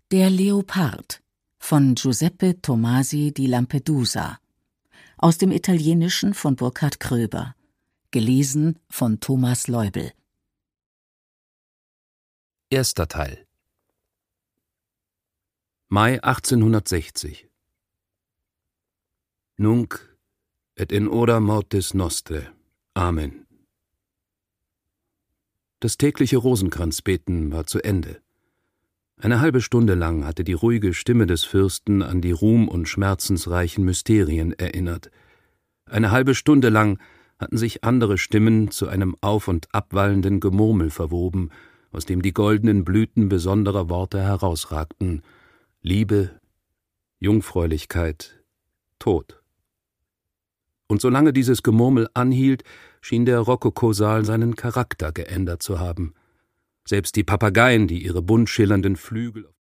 Der Leopard von Giuseppe Tomasi di Lampedusa, aus dem Italienischen von Burkhard Kröber, gelesen von Thomas Leubel. Erster Teil. Mai 1860. Nunc et in hora mortis nostre. Amen. Das tägliche Rosenkranzbeten war zu Ende. Eine halbe Stunde lang hatte die ruhige Stimme des Fürsten an die ruhm- und schmerzensreichen Mysterien erinnert. Eine halbe Stunde lang hatten sich andere Stimmen zu einem auf- und abwallenden Gemurmel verwoben, aus dem die goldenen Blüten besonderer Worte herausragten: Liebe, Jungfräulichkeit, Tod. Und solange dieses Gemurmel anhielt, schien der Rokokosaal seinen Charakter geändert zu haben. Selbst die Papageien, die ihre bunt schillernden Flügel